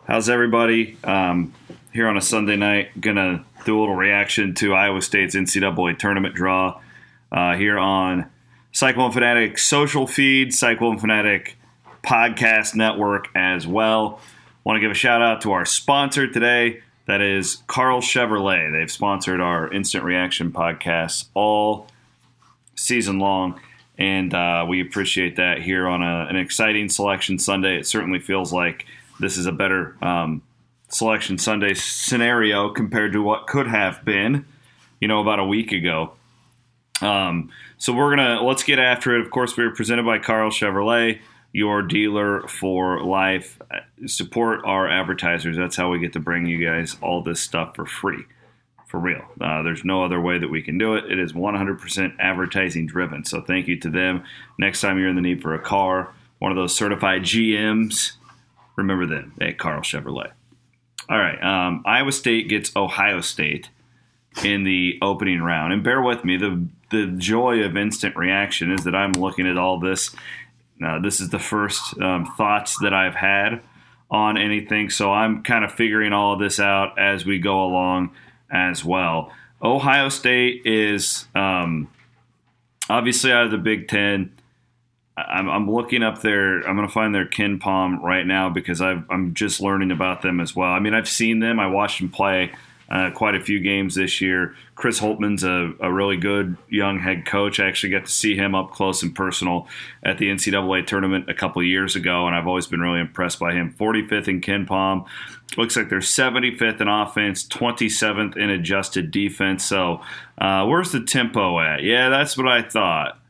How's everybody? Here on a Sunday night, gonna do a little reaction to Iowa State's NCAA tournament draw here on Cyclone Fanatic social feed, Cyclone Fanatic podcast network as well. Want to give a shout out to our sponsor today. That is Carl Chevrolet. They've sponsored our instant reaction podcasts all season long, and we appreciate that here on an exciting Selection Sunday. It certainly feels like this is a better Selection Sunday scenario compared to what could have been, about a week ago. So let's get after it. Of course, we are presented by Carl Chevrolet, your dealer for life. Support our advertisers. That's how we get to bring you guys all this stuff for free, for real. There's no other way that we can do it. It is 100% advertising driven. So thank you to them. Next time you're in the need for a car, one of those certified GMs, remember them at Carl Chevrolet. All right, Iowa State gets Ohio State in the opening round. And bear with me, the joy of instant reaction is that I'm looking at all this. This is the first thoughts that I've had on anything, so I'm kind of figuring all of this out as we go along as well. Ohio State is obviously out of the Big Ten. I'm looking up I'm going to find their KenPom right now because I'm just learning about them as well. I mean, I've seen them. I watched them play quite a few games this year. Chris Holtman's a really good young head coach. I actually got to see him up close and personal at the NCAA tournament a couple of years ago, and I've always been really impressed by him. 45th in KenPom. Looks like they're 75th in offense, 27th in adjusted defense. So where's the tempo at? Yeah, that's what I thought.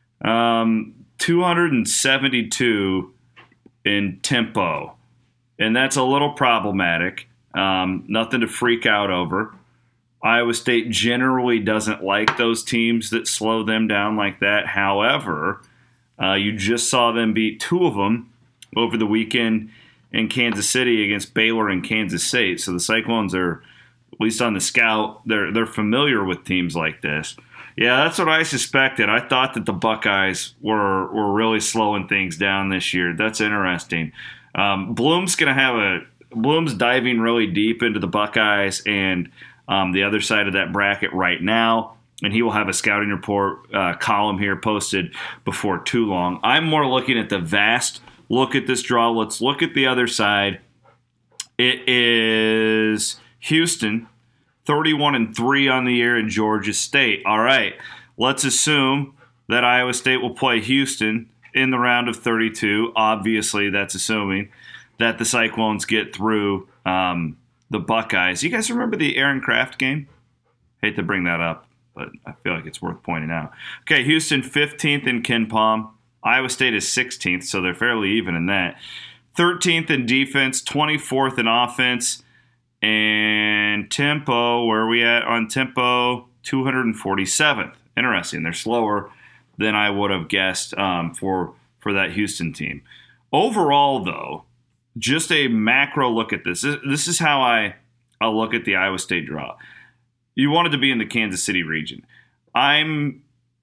272 in tempo, and that's a little problematic. Nothing to freak out over. Iowa State generally doesn't like those teams that slow them down like that. However, you just saw them beat two of them over the weekend in Kansas City against Baylor and Kansas State. So the Cyclones are, at least on the scout, they're familiar with teams like this. Yeah, that's what I suspected. I thought that the Buckeyes were really slowing things down this year. That's interesting. Bloom's diving really deep into the Buckeyes and the other side of that bracket right now, and he will have a scouting report column here posted before too long. I'm more looking at the vast look at this draw. Let's look at the other side. It is Houston, 31-3 on the year, in Georgia State. All right, let's assume that Iowa State will play Houston in the round of 32. Obviously, that's assuming that the Cyclones get through the Buckeyes. You guys remember the Aaron Kraft game? Hate to bring that up, but I feel like it's worth pointing out. Okay, Houston 15th in KenPom. Iowa State is 16th, so they're fairly even in that. 13th in defense, 24th in offense. And tempo, where are we at on tempo? 247th. Interesting. They're slower than I would have guessed for that Houston team. Overall, though, just a macro look at this. This is how I look at the Iowa State draw. You wanted to be in the Kansas City region. I'm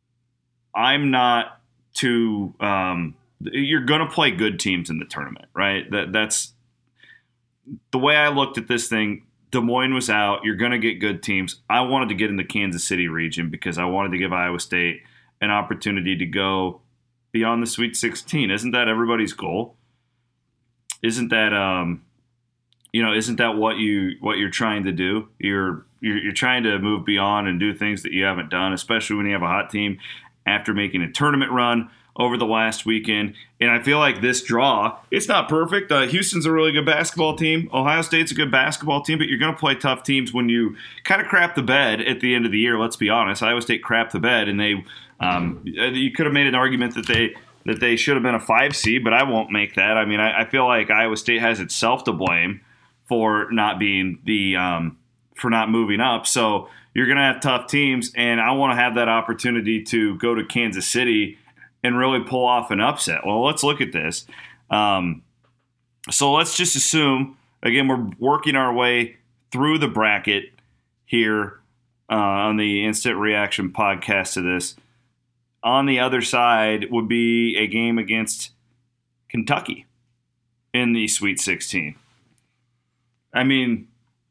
not too. You're going to play good teams in the tournament, right? That's the way I looked at this thing. Des Moines was out. You're going to get good teams. I wanted to get in the Kansas City region because I wanted to give Iowa State an opportunity to go beyond the Sweet 16. Isn't that everybody's goal? Isn't that isn't that what you're trying to do? You're trying to move beyond and do things that you haven't done, especially when you have a hot team after making a tournament run over the last weekend. And I feel like this draw, it's not perfect. Houston's a really good basketball team. Ohio State's a good basketball team, but you're going to play tough teams when you kind of crap the bed at the end of the year. Let's be honest. Iowa State crapped the bed, and you could have made an argument that they should have been a 5 seed, but I won't make that. I mean, I feel like Iowa State has itself to blame for not being for not moving up. So you're going to have tough teams, and I want to have that opportunity to go to Kansas City and really pull off an upset. Well, let's look at this. So let's just assume, again, we're working our way through the bracket here on the Instant Reaction podcast to this. On the other side would be a game against Kentucky in the Sweet 16. I mean,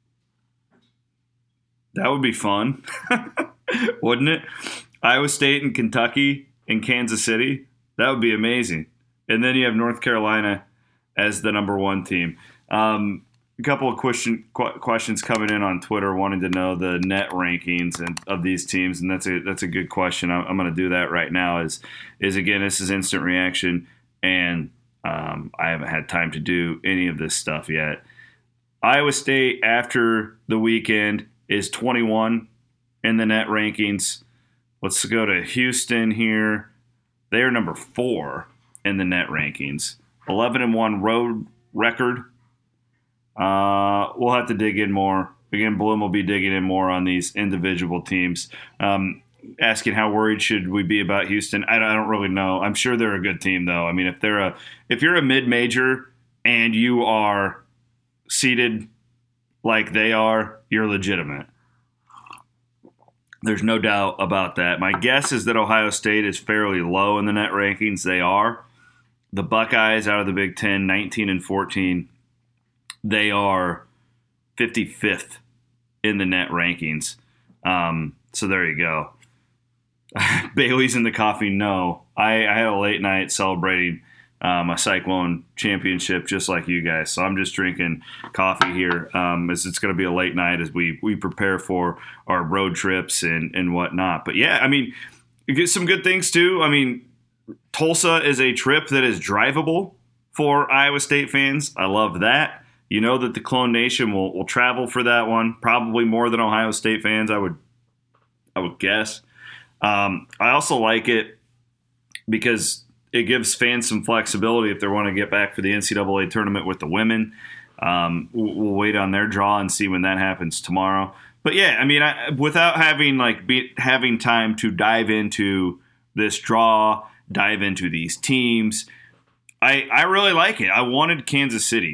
that would be fun, wouldn't it? Iowa State and Kentucky and Kansas City. That would be amazing. And then you have North Carolina as the number one team. A couple of questions coming in on Twitter wanting to know the net rankings of these teams, and that's a good question. I'm going to do that right now. Is again, this is instant reaction, and I haven't had time to do any of this stuff yet. Iowa State after the weekend is 21 in the net rankings. Let's go to Houston here. They are number 4 in the net rankings. 11-1 road record. We'll have to dig in more. Again, Bloom will be digging in more on these individual teams. Asking how worried should we be about Houston? I don't really know. I'm sure they're a good team, though. I mean, if you're a mid-major and you are seated like they are, you're legitimate. There's no doubt about that. My guess is that Ohio State is fairly low in the net rankings. They are. The Buckeyes out of the Big Ten, 19-14. They are 55th in the net rankings. So there you go. Bailey's in the coffee. No, I had a late night celebrating a Cyclone championship just like you guys. So I'm just drinking coffee here as it's going to be a late night as we prepare for our road trips and whatnot. But, yeah, I mean, you get some good things too. I mean, Tulsa is a trip that is drivable for Iowa State fans. I love that. You know that the Clone Nation will travel for that one, probably more than Ohio State fans, I would guess. I also like it because it gives fans some flexibility if they want to get back for the NCAA tournament with the women. We'll wait on their draw and see when that happens tomorrow. But yeah, I mean, without having having time to dive into this draw, dive into these teams, I really like it. I wanted Kansas City.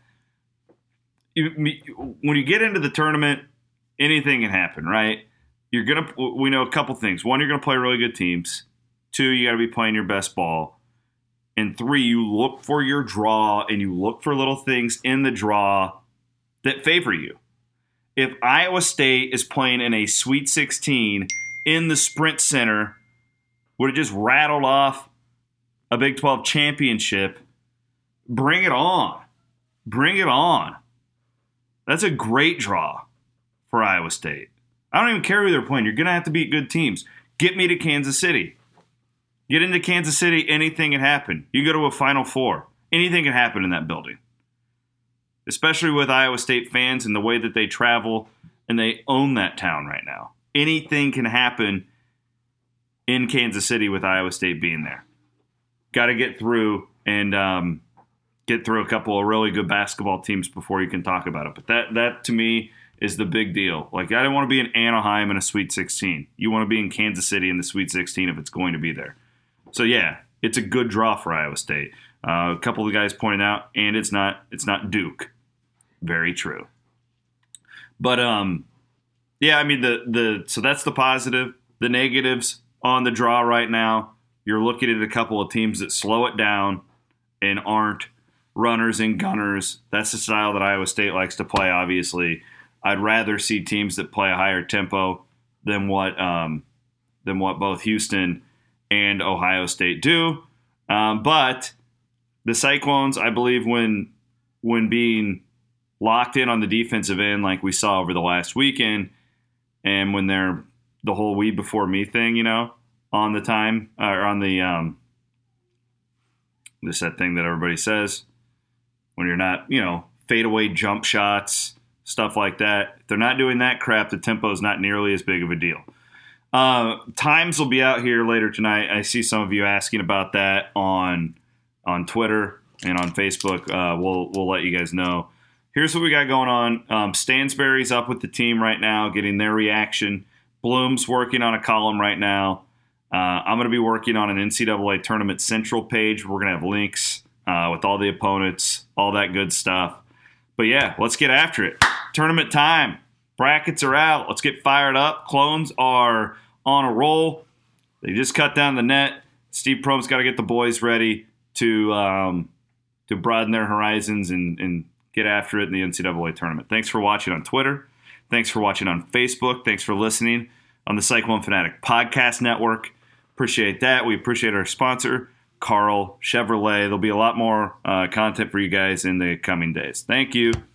When you get into the tournament, anything can happen, right? We know a couple things. One, you're gonna play really good teams. 2, you got to be playing your best ball. And 3, you look for your draw and you look for little things in the draw that favor you. If Iowa State is playing in a Sweet 16 in the Sprint Center, would have just rattled off a Big 12 championship, bring it on. Bring it on. That's a great draw for Iowa State. I don't even care who they're playing. You're going to have to beat good teams. Get me to Kansas City. Get into Kansas City, anything can happen. You go to a Final Four. Anything can happen in that building. Especially with Iowa State fans and the way that they travel, and they own that town right now. Anything can happen in Kansas City with Iowa State being there. Got to get through and get through a couple of really good basketball teams before you can talk about it. But that to me is the big deal. Like, I don't want to be in Anaheim in a Sweet 16. You want to be in Kansas City in the Sweet 16 if it's going to be there. So, yeah, it's a good draw for Iowa State. A couple of the guys pointed out, and it's not Duke. Very true. But, yeah, I mean, so that's the positive. The negatives on the draw right now, you're looking at a couple of teams that slow it down and aren't runners and gunners. That's the style that Iowa State likes to play, obviously. I'd rather see teams that play a higher tempo than what both Houston and Ohio State do. But the Cyclones, I believe, when being locked in on the defensive end like we saw over the last weekend, and when they're the whole we before me thing, on the time, or on the that thing that everybody says, when you're not, fadeaway jump shots, stuff like that. If they're not doing that crap, the tempo is not nearly as big of a deal. Times will be out here later tonight. I see some of you asking about that on Twitter and on Facebook. We'll let you guys know. Here's what we got going on. Stansberry's up with the team right now, getting their reaction. Bloom's working on a column right now. I'm going to be working on an NCAA Tournament Central page. We're going to have links with all the opponents, all that good stuff. But, yeah, let's get after it. Tournament time. Brackets are out. Let's get fired up. Clones are on a roll. They just cut down the net. Steve Prohm's got to get the boys ready to broaden their horizons and get after it in the NCAA tournament. Thanks for watching on Twitter. Thanks for watching on Facebook. Thanks for listening on the Cyclone Fanatic Podcast Network. Appreciate that. We appreciate our sponsor, Carl Chevrolet. There'll be a lot more content for you guys in the coming days. Thank you.